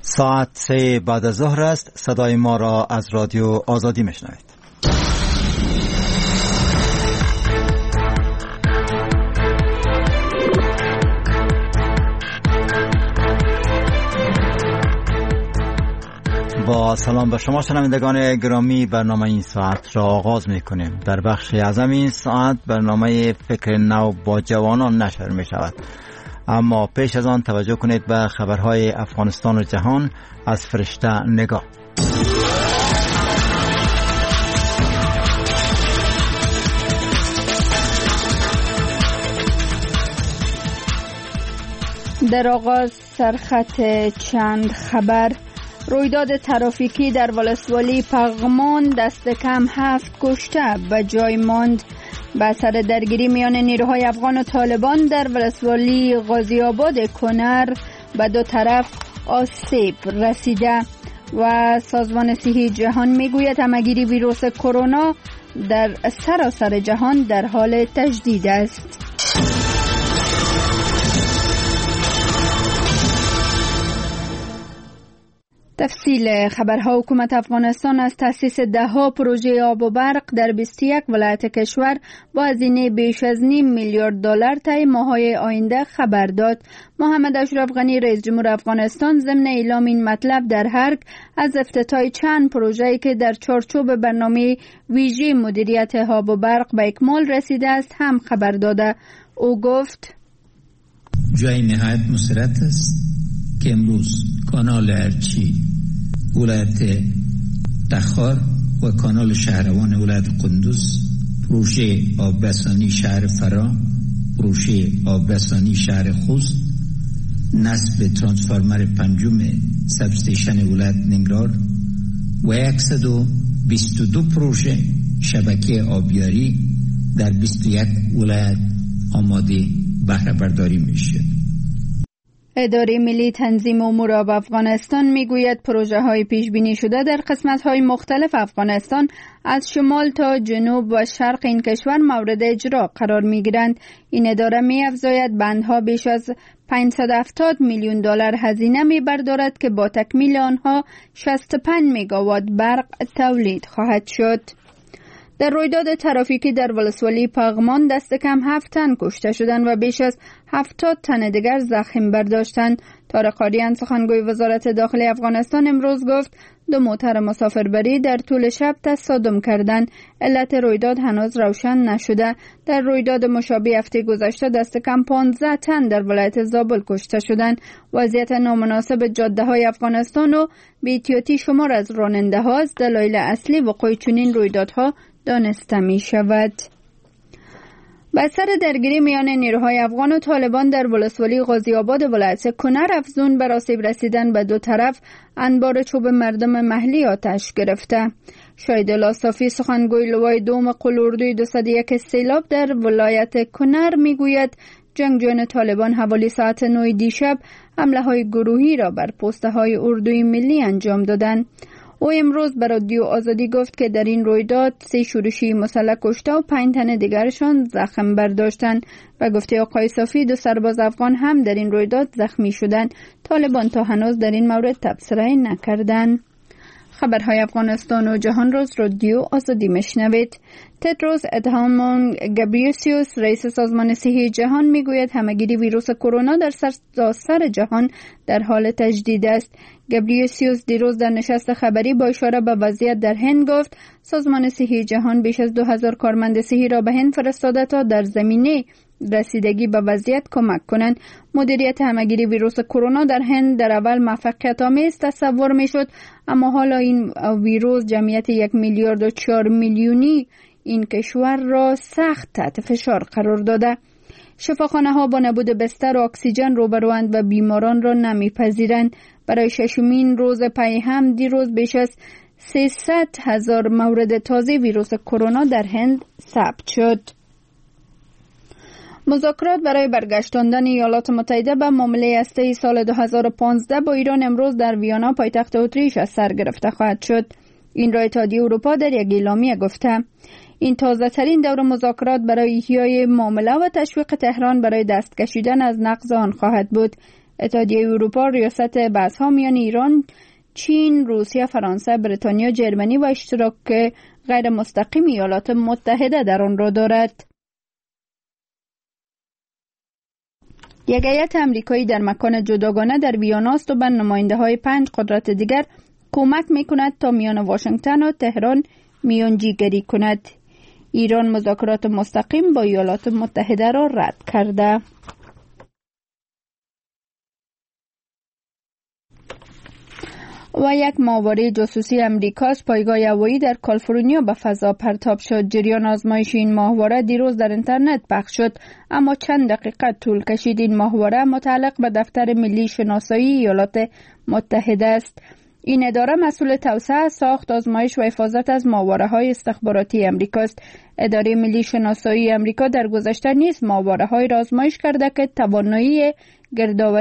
ساعت 3 بعد از ظهر است. صدای ما را از رادیو آزادی میشنوید. با سلام به شما شنوندگان گرامی، برنامه این ساعت را آغاز میکنیم. در بخش اعظم این ساعت برنامه فکر نو با جوانان نشر می شود. اما پیش از آن توجه کنید به خبرهای افغانستان و جهان از فرشته نگاه. در آغاز سرخط چند خبر. رویداد ترافیکی در ولسوالی پغمان دست کم 7 کشته به جای ماند. به اثر درگیری میان نیروهای افغان و طالبان در ولسوالی غازی آباد کنر به دو طرف آسیب رسیده و سازمان صحی جهان میگوید همهگیری ویروس کرونا در سراسر جهان در حال تجدید است. تفصیل خبرها. حکومت افغانستان از تأسیس 10 پروژه آب و برق در 21 ولایت کشور با هزینه بیش از $5 میلیارد طی ماه‌های آینده خبر داد. محمد اشرف غنی رئیس جمهور افغانستان ضمن اعلام این مطلب در هرگ از افتتاح چند پروژه‌ای که در چارچوب برنامه ویژه مدیریت آب و برق به اکمال رسیده است هم خبر داده. او گفت جای نهایت مسرت است که امروز کانال ارچی ولایت تخار و کانال شهروان ولایت قندوز، پروژه آبرسانی شهر فرا، پروژه آبرسانی شهر خوست، نصب ترانسفورمر پنجم سبستیشن ولایت ننگرهار و 122 پروژه شبکه آبیاری در 21 ولایت آماده بهره برداری میشه. اداره ملی تنظیم امور آب افغانستان میگوید پروژه های پیش بینی شده در قسمت های مختلف افغانستان از شمال تا جنوب و شرق این کشور مورد اجرا قرار می گیرند. این اداره می افزاید بندها بیش از $570 میلیون هزینه می بردارد که با تکمیل آنها 65 مگاوات برق تولید خواهد شد. در رویداد ترافیکی در ولسوالی پغمان دست کم 7 تن کشته شدند و بیش از 70 تن دیگر زخم برداشتند. طارق آریان سخنگوی وزارت داخلی افغانستان امروز گفت 2 موتر مسافربری در طول شب تصادم کردند. علت رویداد هنوز روشن نشده. در رویداد مشابه هفته گذشته دست کم 15 تن در ولایت زابل کشته شدند. وضعیت نامناسب جاده‌های افغانستان و بی‌احتیاطی شمار از راننده‌ها از دلایل اصلی وقوع چنین رویدادها دانسته می شود. به اثر درگیری میان نیروهای افغان و طالبان در ولسوالی غازی آباد ولایت کنر افزون بر آسیب رسیدن به دو طرف انبار چوب مردم محلی آتش گرفته. شایدالله صافی سخنگوی لوای دوم قول اردوی 201 سیلاب در ولایت کنر میگوید جنگجویان طالبان حوالی ساعت 9 دیشب حمله های گروهی را بر پسته های اردوی ملی انجام دادند. او امروز به رادیو آزادی گفت که در این رویداد 3 شورشی مسلح کشته و 5 تن دیگرشان زخم برداشتند و گفته آقای صافی 2 سرباز افغان هم در این رویداد زخمی شدند. طالبان تا هنوز در این مورد تبصره نکردند. خبرهای افغانستان و جهان روز رادیو آزادی میشنوید. تدروس ادهانوم گبریسیوس رئیس سازمان صحی جهان میگوید همهگیری ویروس کرونا در سراسر جهان در حال تجدید است. گبریسیوس دیروز در نشست خبری با اشاره به وضعیت در هند گفت سازمان صحی جهان بیش از 2000 کارمند صحی را به هند فرستاده تا در زمینه رسیدگی به وضعیت کمک کنند. مدیریت همهگیری ویروس کرونا در هند در اول موفقیت آمیز تصور میشد، اما حالا این ویروس جمعیت 1 میلیارد و 4 میلیونی این کشور را سخت تحت فشار قرار داده. شفاخانه ها با نبود بستر و اکسیژن روبروند و بیماران را نمیپذیرند. برای 6مین روز پی هم دیروز بیش از 300,000 مورد تازه ویروس کرونا در هند ثبت شد. مذاکرات برای برگشتاندن ایالات متحده به معامله هسته‌ای سال 2015 با ایران امروز در ویانا پایتخت اتریش از سر گرفته خواهد شد. این را اتحادیه اروپا در یک اعلامیه گفته. این تازه ترین دور مذاکرات برای احیای معامله و تشویق تهران برای دست کشیدن از نقض آن خواهد بود. اتحادیه اروپا ریاست بحث‌ها میان ایران، چین، روسیه، فرانسه، بریتانیا، جرمنی و اشتراک غیر مستقیم ایالات متحده در آن را دارد. یک هیئت امریکایی در مکان جداگانه در ویانا است و به نماینده‌های 5 قدرت دیگر کمک می‌کند تا میان واشنگتن و تهران میانجیگری کند. ایران مذاکرات مستقیم با ایالات متحده را رد کرده. و یک ماهواره جاسوسی امریکاست پایگاه هوایی در کالیفرنیا به فضا پرتاب شد. جریان آزمایش این ماهواره دیروز در اینترنت پخش شد، اما چند دقیقه طول کشید. این ماهواره متعلق به دفتر ملی شناسایی ایالات متحده است. این اداره مسئول توسعه، ساخت، آزمایش و حفاظت از ماهواره‌های استخباراتی امریکاست. اداره ملی شناسایی امریکا در گذشته نیز ماهواره‌های را آزمایش کرده که توانایی گردآوری